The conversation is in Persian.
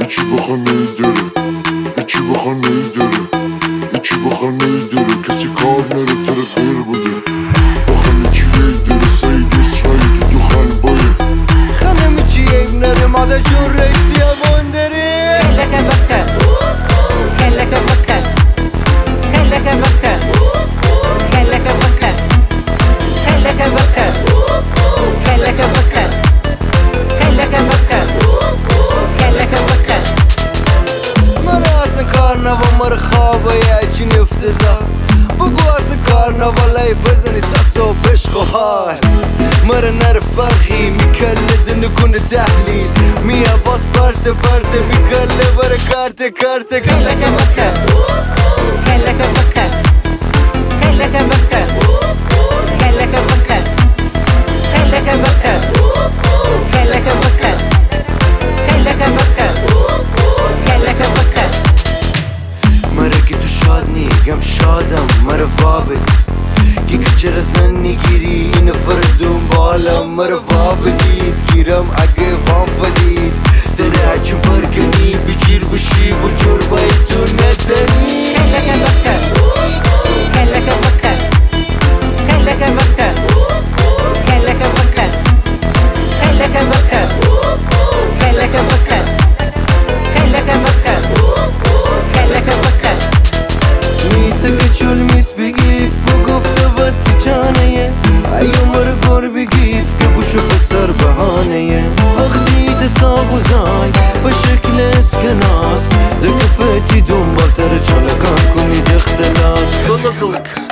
İçi bakan iyidir, içi bakan iyidir, içi bakan iyidir. Kesi karnere taraf hayır budur. Bakan içi iyidir, sayıd İsrail tutu khan boyu. Hanım içi evnerim adı cun reis diye bonderi. Kelleke bakka, kelleke bakka, kelleke bakka, kelleke bakka, kelleke bakka, kelleke bakka, kelleke bakka, kelleke bakka. مراسن کارناوا مر خوابه عجین افتضاح بگو اصلا کارناوالای بزنی تا صبحش خوحال مر نر فرقی میکله نکنه تحلیل میا باز پرت میکله بر کارت Kelleke bakka, kelleke bakka, kelleke bakka, kelleke bakka, kelleke bakka, kelleke bakka, kelleke bakka, kelleke bakka. مره که تو شاد نیگم شادم مره وابد که چرا زن نگیری این فردون بالم مره وابدید گیرم اگه وام فدید دره هچم برگنی بگیر بشی و جربای تو ندنی Kelleke bakka, kelleke bakka, kelleke bakka, kelleke bakka, kelleke bakka, kelleke bakka, kelleke bakka, kelleke bakka. میته که چول میس بگیف و گفته و تی چانه ایو مره گور بگیف که بوشو پسر بهانه وقتی دساق و زای به شکل اسکناس دکفتی دنبال تر چالکان کنید اختلاس